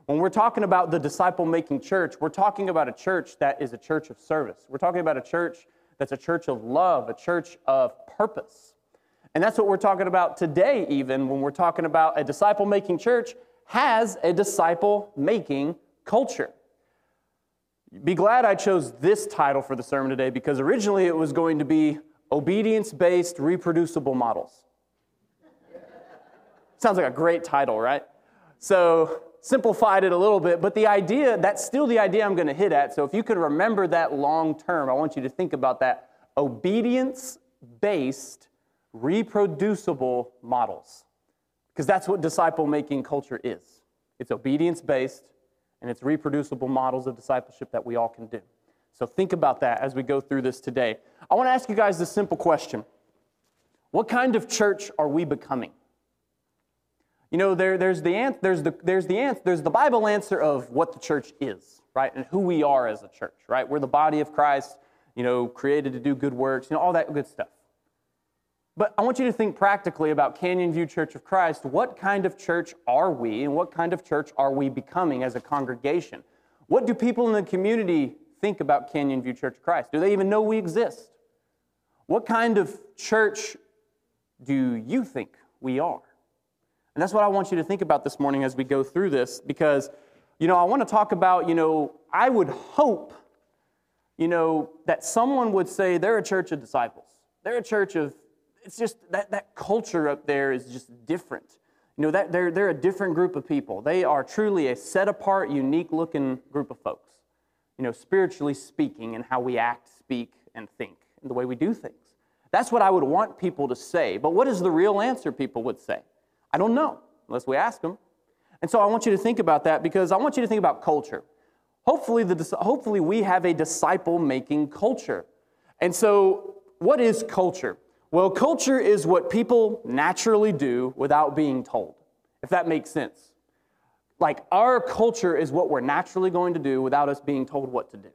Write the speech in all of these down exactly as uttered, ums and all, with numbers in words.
When we're talking about the disciple-making church, we're talking about a church that is a church of service. We're talking about a church that's a church of love, a church of purpose. And that's what we're talking about today, even when we're talking about a disciple-making church has a disciple-making culture. Be glad I chose this title for the sermon today, because originally it was going to be Obedience-Based Reproducible Models. Sounds like a great title, right? So simplified it a little bit, but the idea, that's still the idea I'm going to hit at. So if you could remember that long term, I want you to think about that. Obedience-based reproducible models. Because that's what disciple-making culture is. It's obedience-based, and it's reproducible models of discipleship that we all can do. So think about that as we go through this today. I want to ask you guys this simple question. What kind of church are we becoming? You know, there, there's the answer, there's the there's the answer, there's the Bible answer of what the church is, right? And who we are as a church, right? We're the body of Christ, you know, created to do good works, you know, all that good stuff. But I want you to think practically about Canyon View Church of Christ. What kind of church are we, and what kind of church are we becoming as a congregation? What do people in the community think about Canyon View Church of Christ? Do they even know we exist? What kind of church do you think we are? And that's what I want you to think about this morning as we go through this, because, you know, I want to talk about, you know, I would hope, you know, that someone would say they're a church of disciples. They're a church of, it's just, that, that culture up there is just different. You know, that they're, they're a different group of people. They are truly a set-apart, unique-looking group of folks, you know, spiritually speaking, and how we act, speak, and think, and the way we do things. That's what I would want people to say. But what is the real answer people would say? I don't know, unless we ask them. And so I want you to think about that, because I want you to think about culture. Hopefully, the, hopefully we have a disciple-making culture. And so what is culture? Well, culture is what people naturally do without being told, if that makes sense. Like, our culture is what we're naturally going to do without us being told what to do.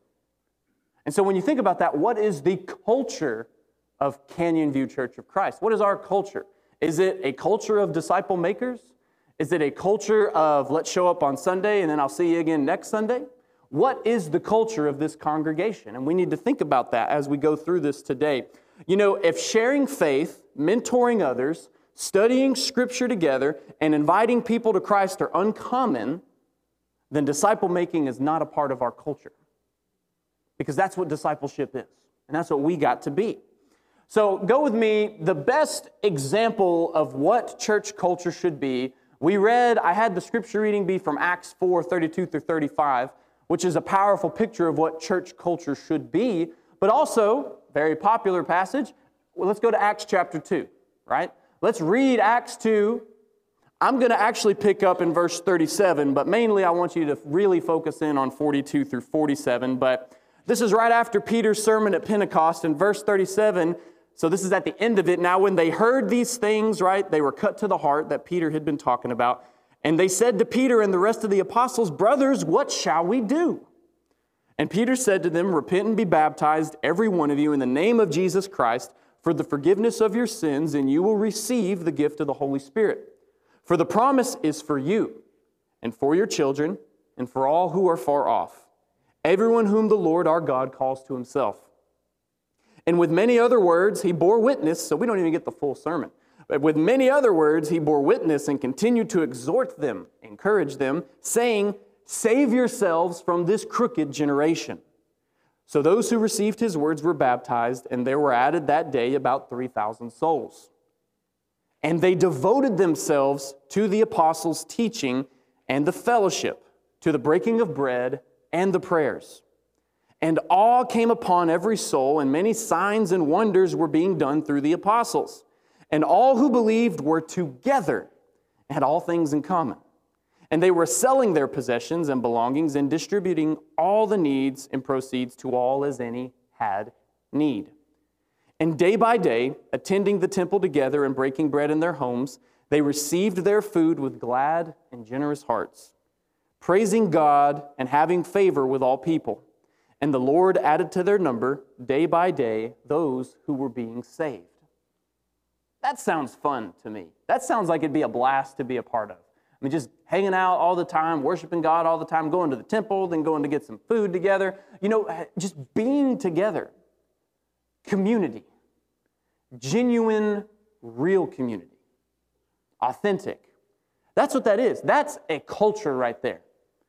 And so when you think about that, what is the culture of Canyon View Church of Christ? What is our culture? Is it a culture of disciple makers? Is it a culture of let's show up on Sunday and then I'll see you again next Sunday? What is the culture of this congregation? And we need to think about that as we go through this today. You know, if sharing faith, mentoring others, studying Scripture together, and inviting people to Christ are uncommon, then disciple making is not a part of our culture. Because that's what discipleship is. And that's what we got to be. So go with me, the best example of what church culture should be. We read, I had the scripture reading be from Acts four, thirty-two through thirty-five, which is a powerful picture of what church culture should be, but also, very popular passage, well, let's go to Acts chapter two, right? Let's read Acts two. I'm going to actually pick up in verse thirty-seven, but mainly I want you to really focus in on forty-two through forty-seven, but this is right after Peter's sermon at Pentecost in verse thirty-seven. So this is at the end of it. Now when they heard these things, right, they were cut to the heart that Peter had been talking about. And they said to Peter and the rest of the apostles, "Brothers, what shall we do?" And Peter said to them, "Repent and be baptized, every one of you, in the name of Jesus Christ, for the forgiveness of your sins, and you will receive the gift of the Holy Spirit. For the promise is for you, and for your children, and for all who are far off, everyone whom the Lord our God calls to himself." And with many other words, he bore witness, so we don't even get the full sermon. But with many other words, he bore witness and continued to exhort them, encourage them, saying, "Save yourselves from this crooked generation." So those who received his words were baptized, and there were added that day about three thousand souls. And they devoted themselves to the apostles' teaching and the fellowship, to the breaking of bread and the prayers. And awe came upon every soul, and many signs and wonders were being done through the apostles. And all who believed were together and had all things in common. And they were selling their possessions and belongings and distributing all the needs and proceeds to all as any had need. And day by day, attending the temple together and breaking bread in their homes, they received their food with glad and generous hearts, praising God and having favor with all people. And the Lord added to their number, day by day, those who were being saved. That sounds fun to me. That sounds like it'd be a blast to be a part of. I mean, just hanging out all the time, worshiping God all the time, going to the temple, then going to get some food together. You know, just being together. Community. Genuine, real community. Authentic. That's what that is. That's a culture right there.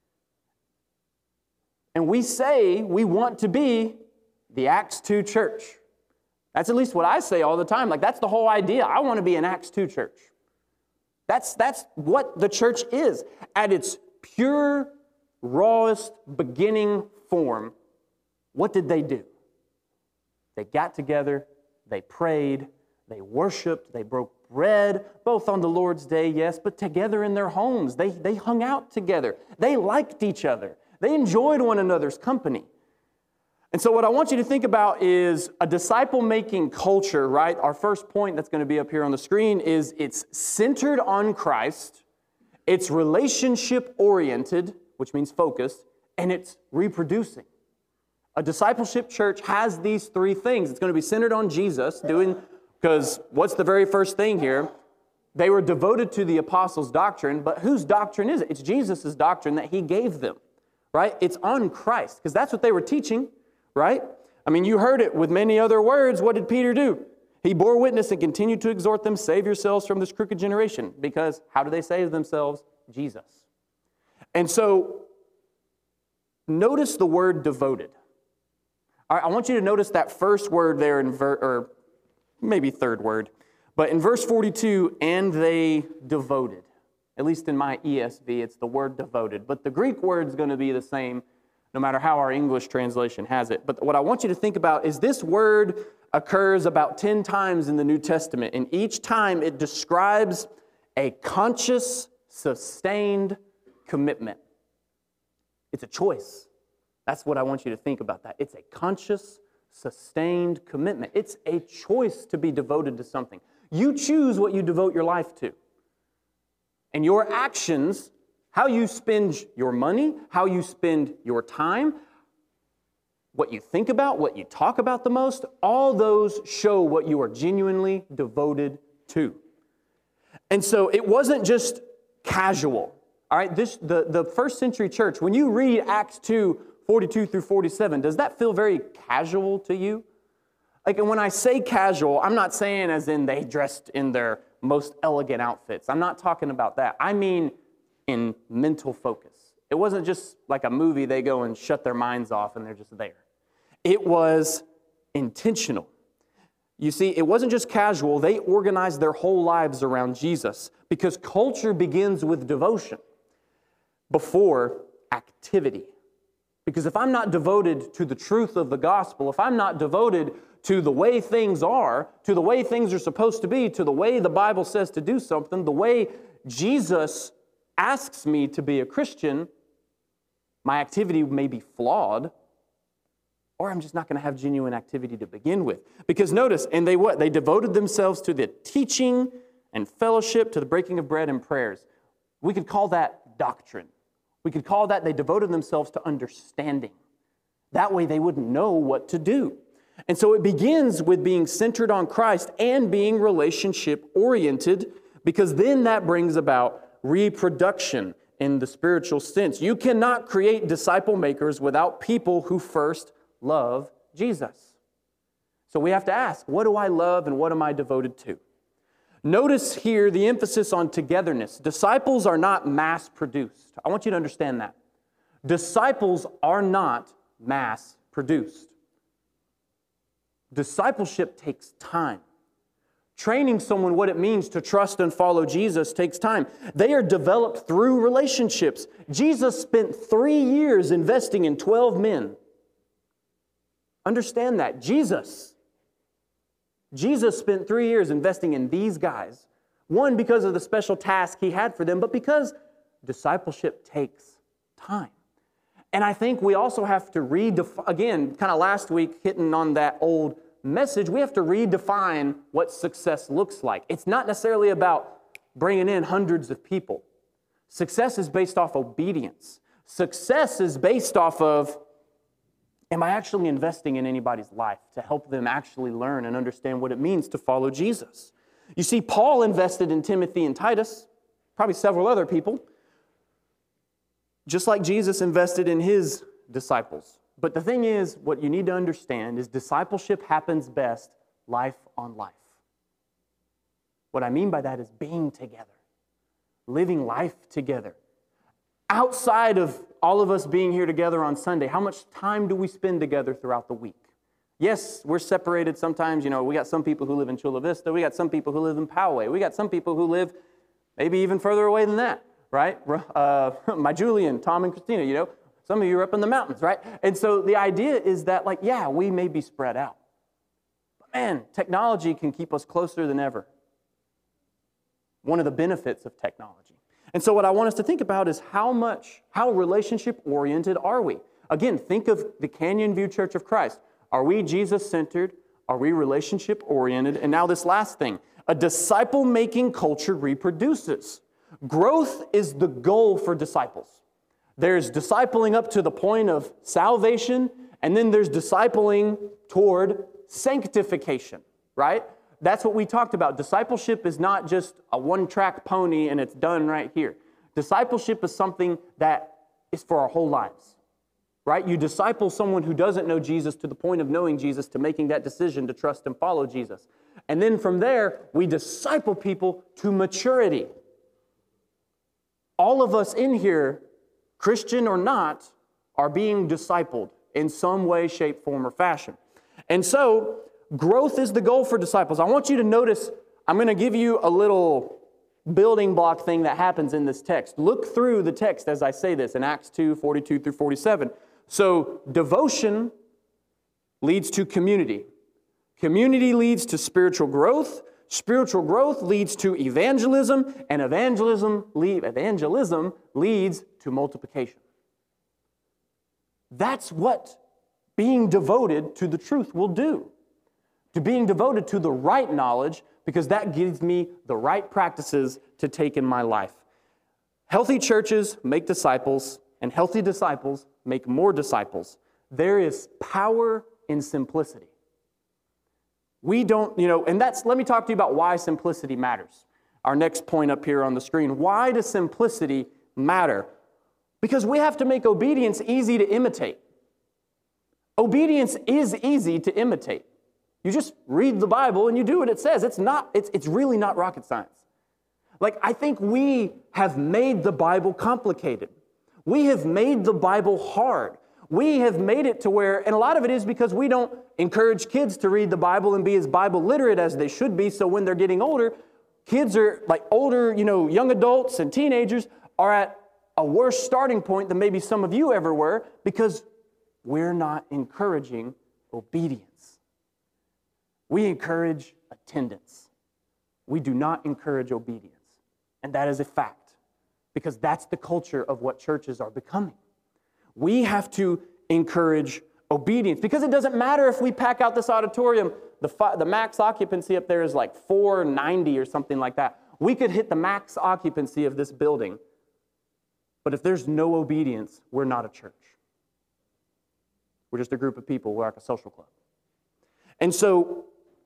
And we say we want to be the Acts two church. That's at least what I say all the time. Like, that's the whole idea. I want to be an Acts two church. That's, that's what the church is. At its pure, rawest beginning form, what did they do? They got together, they prayed, they worshiped, they broke bread, both on the Lord's Day, yes, but together in their homes. They, they hung out together. They liked each other. They enjoyed one another's company. And so what I want you to think about is a disciple-making culture, right? Our first point that's going to be up here on the screen is it's centered on Christ, it's relationship-oriented, which means focused, and it's reproducing. A discipleship church has these three things. It's going to be centered on Jesus, doing, because what's the very first thing here? They were devoted to the apostles' doctrine, but whose doctrine is it? It's Jesus' doctrine that he gave them, right? It's on Christ, because that's what they were teaching, right? I mean, you heard it with many other words. What did Peter do? He bore witness and continued to exhort them, save yourselves from this crooked generation. Because how do they save themselves? Jesus. And so, notice the word devoted. All right, I want you to notice that first word there, in ver- or maybe third word. But in verse forty-two, and they devoted. At least in my E S V, it's the word devoted. But the Greek word's going to be the same, no matter how our English translation has it. But what I want you to think about is this word occurs about ten times in the New Testament, and each time it describes a conscious, sustained commitment. It's a choice. That's what I want you to think about that. It's a conscious, sustained commitment. It's a choice to be devoted to something. You choose what you devote your life to. And your actions, how you spend your money, how you spend your time, what you think about, what you talk about the most, all those show what you are genuinely devoted to. And so it wasn't just casual. All right, this the, the first century church, when you read Acts two, forty-two through forty-seven, does that feel very casual to you? Like, and when I say casual, I'm not saying as in they dressed in their most elegant outfits. I'm not talking about that. I mean in mental focus. It wasn't just like a movie they go and shut their minds off and they're just there. It was intentional. You see, it wasn't just casual. They organized their whole lives around Jesus because culture begins with devotion before activity. Because if I'm not devoted to the truth of the gospel, if I'm not devoted to the way things are, to the way things are supposed to be, to the way the Bible says to do something, the way Jesus asks me to be a Christian, my activity may be flawed, or I'm just not going to have genuine activity to begin with. Because notice, and they what? They devoted themselves to the teaching and fellowship, to the breaking of bread and prayers. We could call that doctrine. We could call that they devoted themselves to understanding. That way they wouldn't know what to do. And so it begins with being centered on Christ and being relationship-oriented, because then that brings about reproduction in the spiritual sense. You cannot create disciple makers without people who first love Jesus. So we have to ask, what do I love and what am I devoted to? Notice here the emphasis on togetherness. Disciples are not mass-produced. I want you to understand that. Disciples are not mass-produced. Discipleship takes time. Training someone what it means to trust and follow Jesus takes time. They are developed through relationships. Jesus spent three years investing in twelve men. Understand that. Jesus. Jesus spent three years investing in these guys. One, because of the special task he had for them, but because discipleship takes time. And I think we also have to redefine, again, kind of last week, hitting on that old message, we have to redefine what success looks like. It's not necessarily about bringing in hundreds of people. Success is based off obedience. Success is based off of, am I actually investing in anybody's life to help them actually learn and understand what it means to follow Jesus? You see, Paul invested in Timothy and Titus. probably several other people, just like Jesus invested in his disciples. But the thing is, what you need to understand is discipleship happens best life on life. What I mean by that is being together, living life together. Outside of all of us being here together on Sunday, how much time do we spend together throughout the week? Yes, we're separated sometimes. You know, we got some people who live in Chula Vista. We got some people who live in Poway. We got some people who live maybe even further away than that, right? Uh, my Julian, Tom, and Christina, you know, some of you are up in the mountains, right? And so the idea is that, like, yeah, we may be spread out. But man, technology can keep us closer than ever. One of the benefits of technology. And so what I want us to think about is how much, how relationship-oriented are we? Again, think of the Canyon View Church of Christ. Are we Jesus-centered? Are we relationship-oriented? And now this last thing, a disciple-making culture reproduces. Growth is the goal for disciples. There's discipling up to the point of salvation, and then there's discipling toward sanctification, right? That's what we talked about. Discipleship is not just a one-track pony and it's done right here. Discipleship is something that is for our whole lives, right? You disciple someone who doesn't know Jesus to the point of knowing Jesus, to making that decision to trust and follow Jesus. And then from there, we disciple people to maturity. All of us in here, Christian or not, are being discipled in some way, shape, form, or fashion. And so, growth is the goal for disciples. I want you to notice, I'm going to give you a little building block thing that happens in this text. Look through the text as I say this in Acts two, forty-two through forty-seven. So, devotion leads to community. Community leads to spiritual growth. Spiritual growth leads to evangelism, and evangelism, lead, evangelism leads to multiplication. That's what being devoted to the truth will do. To being devoted to the right knowledge, because that gives me the right practices to take in my life. Healthy churches make disciples, and healthy disciples make more disciples. There is power in simplicity. We don't, you know, and that's, let me talk to you about why simplicity matters. Our next point up here on the screen. Why does simplicity matter? Because we have to make obedience easy to imitate. Obedience is easy to imitate. You just read the Bible and you do what it says. It's not, it's, it's really not rocket science. Like, I think we have made the Bible complicated. We have made the Bible hard. We have made it to where, and a lot of it is because we don't encourage kids to read the Bible and be as Bible literate as they should be, so when they're getting older, kids are, like older, you know, young adults and teenagers are at a worse starting point than maybe some of you ever were, because we're not encouraging obedience. We encourage attendance. We do not encourage obedience. And that is a fact, because that's the culture of what churches are becoming. We have to encourage obedience, because it doesn't matter if we pack out this auditorium. The, fi- the max occupancy up there is like four ninety or something like that. We could hit the max occupancy of this building, but if there's no obedience, we're not a church. We're just a group of people. We're like a social club. And so,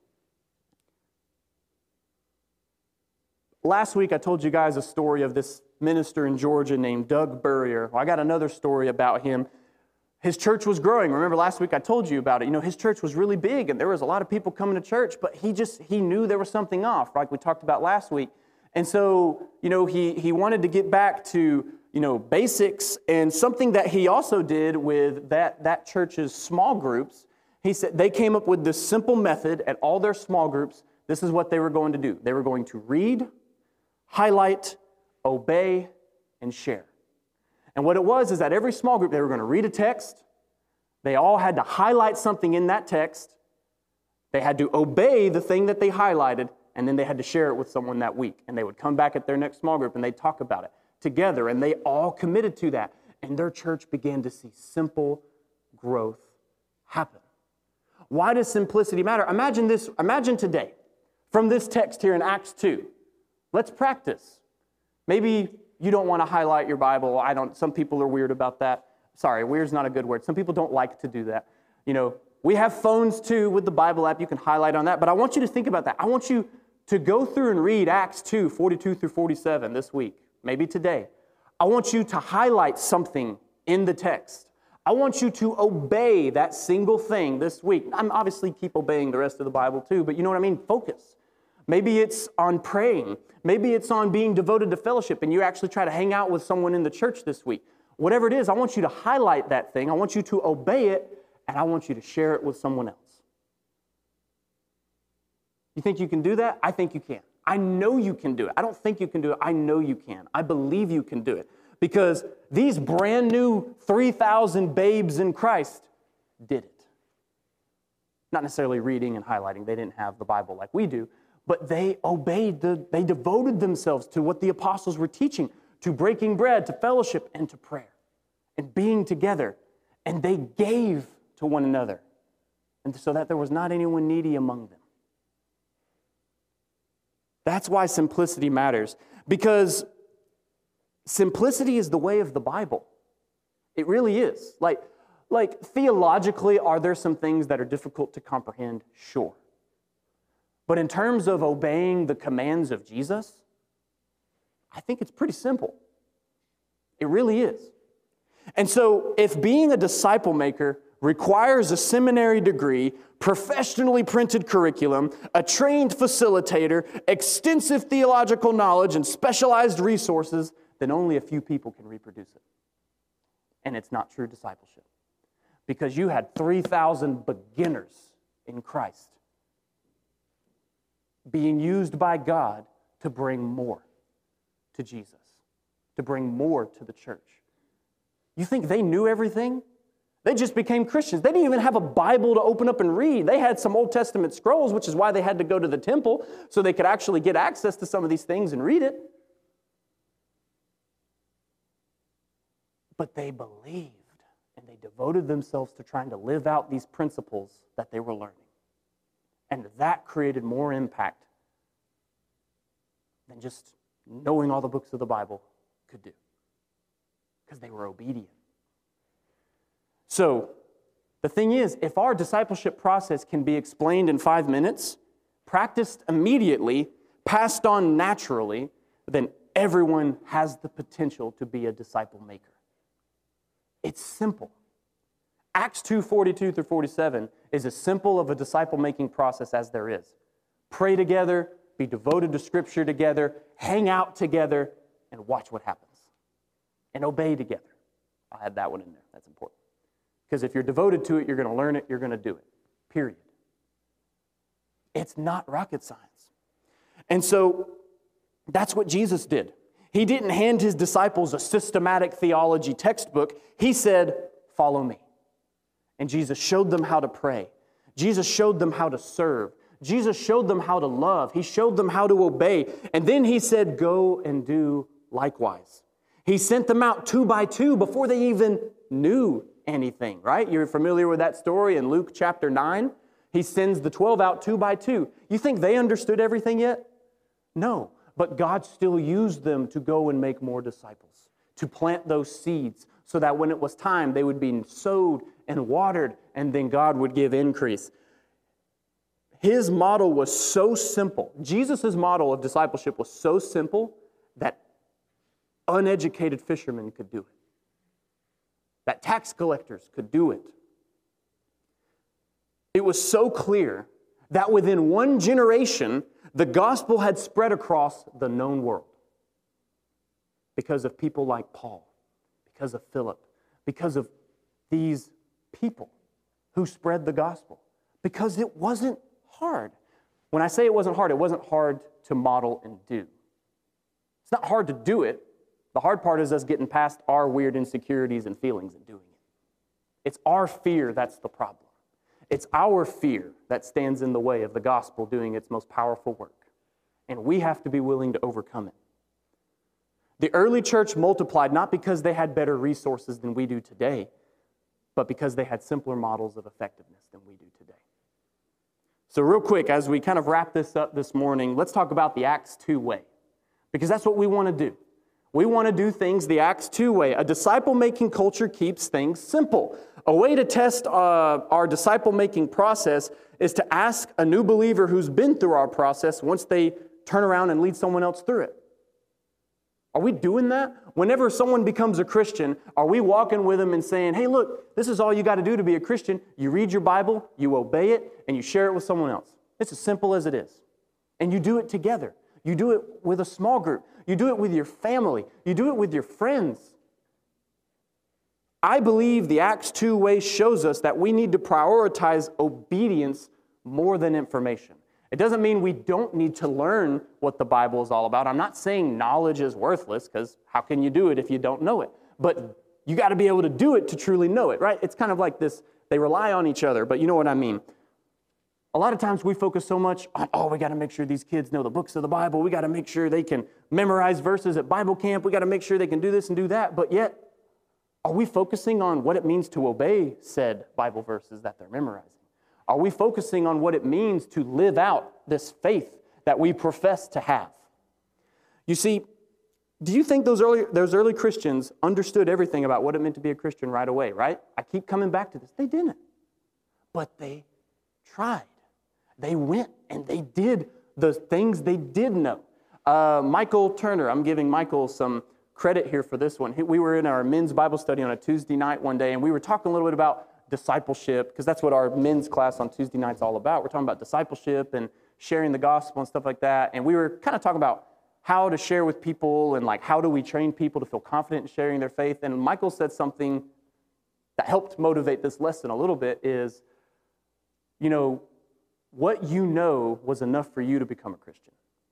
last week I told you guys a story of this minister in Georgia named Doug Burrier. Well, I got another story about him. His church was growing. Remember last week I told you about it. You know, his church was really big and there was a lot of people coming to church, but he just, he knew there was something off, like we talked about last week. And so, you know, he, he wanted to get back to, you know, basics, and something that he also did with that, that church's small groups. He said they came up with this simple method at all their small groups. This is what they were going to do. They were going to read, highlight, obey, and share. And what it was is that every small group, they were going to read a text. They all had to highlight something in that text. They had to obey the thing that they highlighted, and then they had to share it with someone that week. And they would come back at their next small group, and they'd talk about it together. And they all committed to that. And their church began to see simple growth happen. Why does simplicity matter? Imagine this, imagine today, from this text here in Acts two. Let's practice. Maybe you don't want to highlight your Bible. I don't. Some people are weird about that. Sorry, weird's not a good word. Some people don't like to do that. You know, we have phones too with the Bible app. You can highlight on that. But I want you to think about that. I want you to go through and read Acts two, forty-two through forty-seven this week. maybe today, I want you to highlight something in the text. I want you to obey that single thing this week. I'm obviously keep obeying the rest of the Bible too, but you know what I mean? Focus. Maybe it's on praying. Maybe it's on being devoted to fellowship, and you actually try to hang out with someone in the church this week. Whatever it is, I want you to highlight that thing. I want you to obey it, and I want you to share it with someone else. You think you can do that? I think you can. I know you can do it. I don't think you can do it. I know you can. I believe you can do it. Because these brand new three thousand babes in Christ did it. Not necessarily reading and highlighting. They didn't have the Bible like we do. But they obeyed, the, they devoted themselves to what the apostles were teaching, to breaking bread, to fellowship, and to prayer, and being together. And they gave to one another, and so that there was not anyone needy among them. That's why simplicity matters, because simplicity is the way of the Bible. It really is. Like, like theologically, are there some things that are difficult to comprehend? Sure. But in terms of obeying the commands of Jesus, I think it's pretty simple. It really is. And so if being a disciple maker requires a seminary degree, professionally printed curriculum, a trained facilitator, extensive theological knowledge, and specialized resources, then only a few people can reproduce it. And it's not true discipleship. Because you had three thousand beginners in Christ being used by God to bring more to Jesus, to bring more to the church. You think they knew everything? They just became Christians. They didn't even have a Bible to open up and read. They had some Old Testament scrolls, which is why they had to go to the temple so they could actually get access to some of these things and read it. But they believed, and they devoted themselves to trying to live out these principles that they were learning. And that created more impact than just knowing all the books of the Bible could do, because they were obedient. So, the thing is, if our discipleship process can be explained in five minutes, practiced immediately, passed on naturally, then everyone has the potential to be a disciple maker. It's simple. Acts two, forty-two through forty-seven is as simple of a disciple-making process as there is. Pray together, be devoted to Scripture together, hang out together, and watch what happens. And obey together. I'll add that one in there. That's important. Because if you're devoted to it, you're going to learn it, you're going to do it. Period. It's not rocket science. And so that's what Jesus did. He didn't hand his disciples a systematic theology textbook. He said, "Follow me." And Jesus showed them how to pray. Jesus showed them how to serve. Jesus showed them how to love. He showed them how to obey. And then he said, "Go and do likewise." He sent them out two by two before they even knew anything, right? You're familiar with that story in Luke chapter nine? He sends the twelve out two by two. You think they understood everything yet? No. But God still used them to go and make more disciples, to plant those seeds so that when it was time, they would be sowed and watered, and then God would give increase. His model was so simple. Jesus' model of discipleship was so simple that uneducated fishermen could do it, that tax collectors could do it. It was so clear that within one generation, the gospel had spread across the known world because of people like Paul, because of Philip, because of these people who spread the gospel, because it wasn't hard. When I say it wasn't hard, it wasn't hard to model and do. It's not hard to do it. The hard part is us getting past our weird insecurities and feelings and doing it. It's our fear that's the problem. It's our fear that stands in the way of the gospel doing its most powerful work. And we have to be willing to overcome it. The early church multiplied not because they had better resources than we do today, but because they had simpler models of effectiveness than we do today. So real quick, as we kind of wrap this up this morning, let's talk about the Acts two way, because that's what we want to do. We want to do things the Acts two way. A disciple-making culture keeps things simple. A way to test uh, our disciple-making process is to ask a new believer who's been through our process once they turn around and lead someone else through it. Are we doing that? Whenever someone becomes a Christian, are we walking with them and saying, hey, look, this is all you got to do to be a Christian. You read your Bible, you obey it, and you share it with someone else. It's as simple as it is. And you do it together. You do it with a small group. You do it with your family. You do it with your friends. I believe the Acts two way shows us that we need to prioritize obedience more than information. It doesn't mean we don't need to learn what the Bible is all about. I'm not saying knowledge is worthless, because how can you do it if you don't know it? But you got to be able to do it to truly know it, right? It's kind of like this, they rely on each other, but you know what I mean. A lot of times we focus so much on, oh, we got to make sure these kids know the books of the Bible. We got to make sure they can memorize verses at Bible camp. We got to make sure they can do this and do that. But yet, are we focusing on what it means to obey said Bible verses that they're memorizing? Are we focusing on what it means to live out this faith that we profess to have? You see, do you think those early, those early Christians understood everything about what it meant to be a Christian right away, right? I keep coming back to this. They didn't. But they tried. They went and they did the things they did know. Uh, Michael Turner, I'm giving Michael some credit here for this one. We were in our men's Bible study on a Tuesday night one day, and we were talking a little bit about discipleship, because that's what our men's class on Tuesday night's all about. We're talking about discipleship and sharing the gospel and stuff like that. And we were kind of talking about how to share with people and like how do we train people to feel confident in sharing their faith. And Michael said something that helped motivate this lesson a little bit is, you know, what you know was enough for you to become a Christian.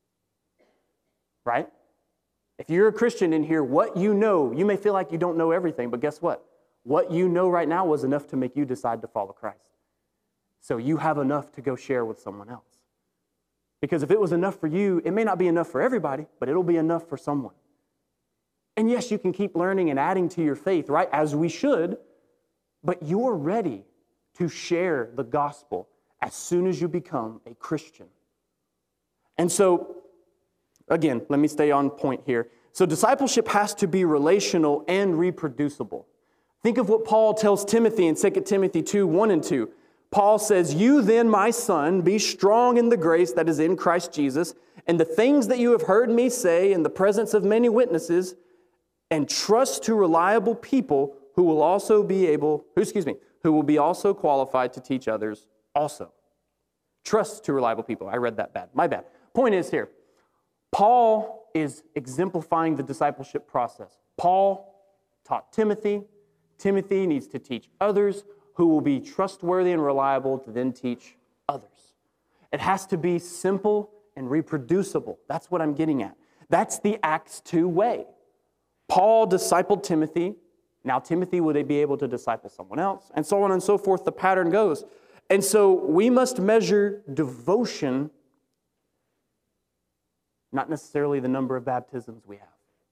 Right? If you're a Christian in here, what you know, you may feel like you don't know everything, but guess what? What you know right now was enough to make you decide to follow Christ. So you have enough to go share with someone else. Because if it was enough for you, it may not be enough for everybody, but it'll be enough for someone. And yes, you can keep learning and adding to your faith, right, as we should, but you're ready to share the gospel as soon as you become a Christian. And so, again, let me stay on point here. So discipleship has to be relational and reproducible. Think of what Paul tells Timothy in Second Timothy two, one and two. Paul says, you then, my son, be strong in the grace that is in Christ Jesus, and the things that you have heard me say in the presence of many witnesses, and trust to reliable people who will also be able, who, excuse me, who will be also qualified to teach others also. Trust to reliable people. I read that bad. My bad. Point is here, Paul is exemplifying the discipleship process. Paul taught Timothy. Timothy needs to teach others who will be trustworthy and reliable to then teach others. It has to be simple and reproducible. That's what I'm getting at. That's the Acts two way. Paul discipled Timothy. Now Timothy would be able to disciple someone else, and so on and so forth. The pattern goes. And so we must measure devotion, not necessarily the number of baptisms we have.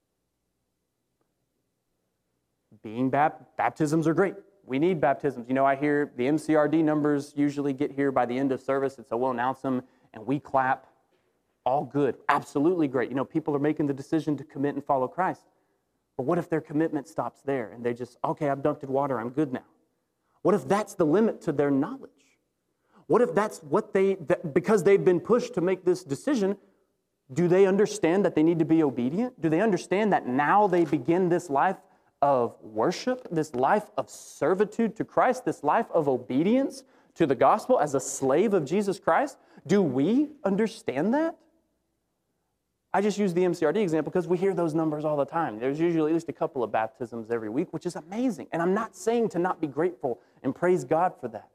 Being bap- baptisms are great. We need baptisms. You know, I hear the M C R D numbers usually get here by the end of service, and so we'll announce them, and we clap. All good. Absolutely great. You know, people are making the decision to commit and follow Christ. But what if their commitment stops there, and they just, okay, I've dunked in water, I'm good now? What if that's the limit to their knowledge? What if that's what they, that because they've been pushed to make this decision, do they understand that they need to be obedient? Do they understand that now they begin this life of worship, this life of servitude to Christ, this life of obedience to the gospel as a slave of Jesus Christ? Do we understand that? I just use the M C R D example because we hear those numbers all the time. There's usually at least a couple of baptisms every week, which is amazing. And I'm not saying to not be grateful and praise God for that.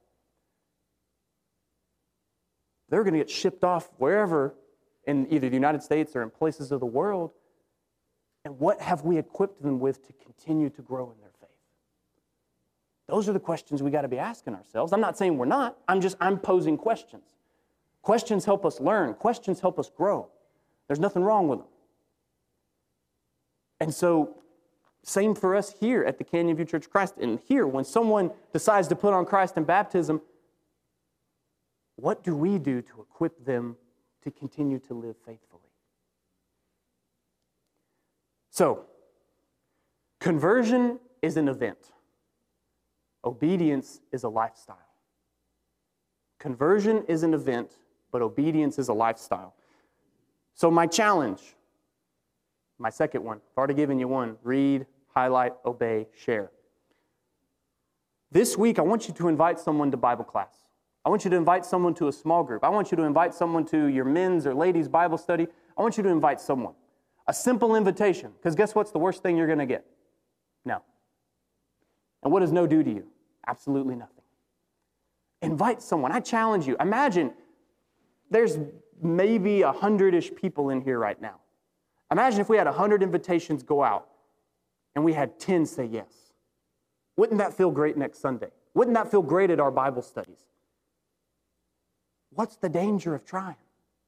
They're going to get shipped off wherever in either the United States or in places of the world. And what have we equipped them with to continue to grow in their faith? Those are the questions we got to be asking ourselves. I'm not saying we're not. I'm just, I'm posing questions. Questions help us learn. Questions help us grow. There's nothing wrong with them. And so, same for us here at the Canyon View Church of Christ. And here, when someone decides to put on Christ in baptism, what do we do to equip them to continue to live faithfully? So, conversion is an event. Obedience is a lifestyle. Conversion is an event, but obedience is a lifestyle. So my challenge My second one, I've already given you one. Read, highlight, obey, share. This week, I want you to invite someone to Bible class. I want you to invite someone to a small group. I want you to invite someone to your men's or ladies' Bible study. I want you to invite someone. A simple invitation, because guess what's the worst thing you're going to get? No. And what does no do to you? Absolutely nothing. Invite someone. I challenge you. Imagine there's maybe a hundred-ish people in here right now. Imagine if we had a hundred invitations go out and we had ten say yes. Wouldn't that feel great next Sunday? Wouldn't that feel great at our Bible studies? What's the danger of trying?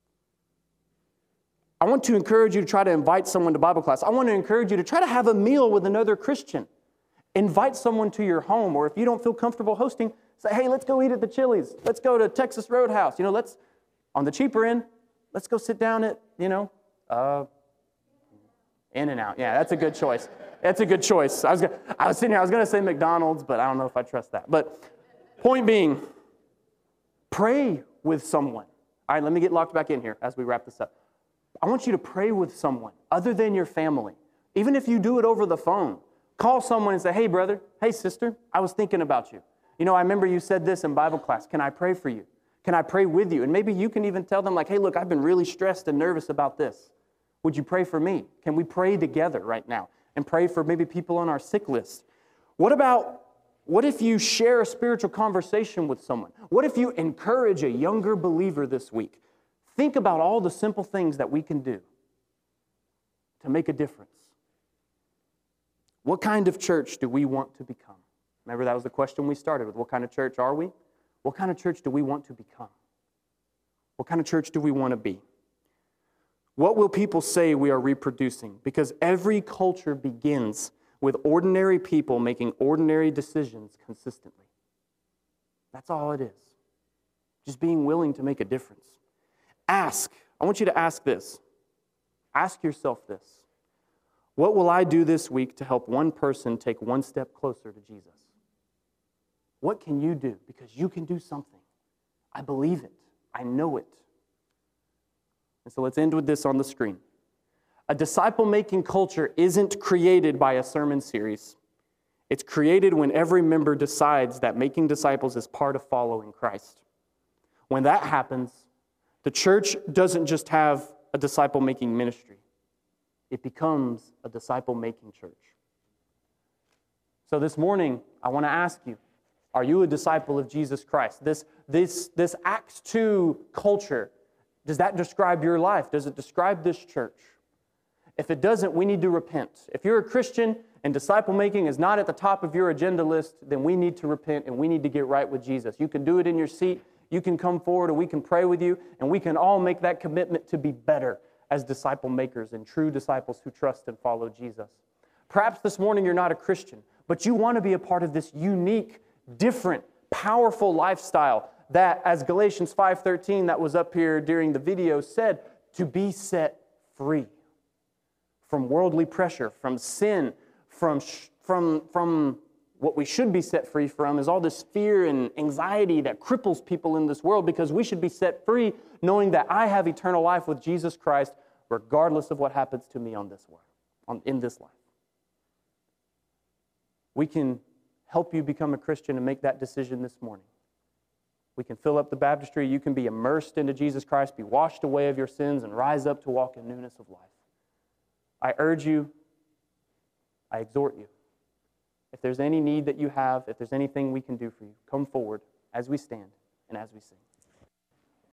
I want to encourage you to try to invite someone to Bible class. I want to encourage you to try to have a meal with another Christian. Invite someone to your home, or if you don't feel comfortable hosting, say, hey, let's go eat at the Chili's. Let's go to Texas Roadhouse. You know, let's, on the cheaper end, let's go sit down at, you know, uh, In-N-Out. Yeah, that's a good choice. That's a good choice. I was, gonna, I was sitting here, I was going to say McDonald's, but I don't know if I trust that. But point being, pray with someone. All right, let me get locked back in here as we wrap this up. I want you to pray with someone other than your family. Even if you do it over the phone, call someone and say, hey, brother, hey, sister, I was thinking about you. You know, I remember you said this in Bible class. Can I pray for you? Can I pray with you? And maybe you can even tell them like, hey, look, I've been really stressed and nervous about this. Would you pray for me? Can we pray together right now and pray for maybe people on our sick list? What about, what if you share a spiritual conversation with someone? What if you encourage a younger believer this week? Think about all the simple things that we can do to make a difference. What kind of church do we want to become? Remember, that was the question we started with. What kind of church are we? What kind of church do we want to become? What kind of church do we want to be? What will people say we are reproducing? Because every culture begins with ordinary people making ordinary decisions consistently. That's all it is. Just being willing to make a difference. Ask. I want you to ask this. Ask yourself this. What will I do this week to help one person take one step closer to Jesus? What can you do? Because you can do something. I believe it. I know it. And so let's end with this on the screen. A disciple-making culture isn't created by a sermon series. It's created when every member decides that making disciples is part of following Christ. When that happens, the church doesn't just have a disciple-making ministry. It becomes a disciple-making church. So this morning, I want to ask you, are you a disciple of Jesus Christ? This, this, this Acts two culture, does that describe your life? Does it describe this church? If it doesn't, we need to repent. If you're a Christian and disciple-making is not at the top of your agenda list, then we need to repent and we need to get right with Jesus. You can do it in your seat. You can come forward and we can pray with you, and we can all make that commitment to be better as disciple makers and true disciples who trust and follow Jesus. Perhaps this morning you're not a Christian, but you want to be a part of this unique, different, powerful lifestyle that, as Galatians five thirteen that was up here during the video said, to be set free from worldly pressure, from sin, from, from, from what we should be set free from is all this fear and anxiety that cripples people in this world, because we should be set free knowing that I have eternal life with Jesus Christ regardless of what happens to me on this world, on, in this life. We can help you become a Christian and make that decision this morning. We can fill up the baptistry. You can be immersed into Jesus Christ, be washed away of your sins, and rise up to walk in newness of life. I urge you, I exhort you, if there's any need that you have, if there's anything we can do for you, come forward as we stand and as we sing.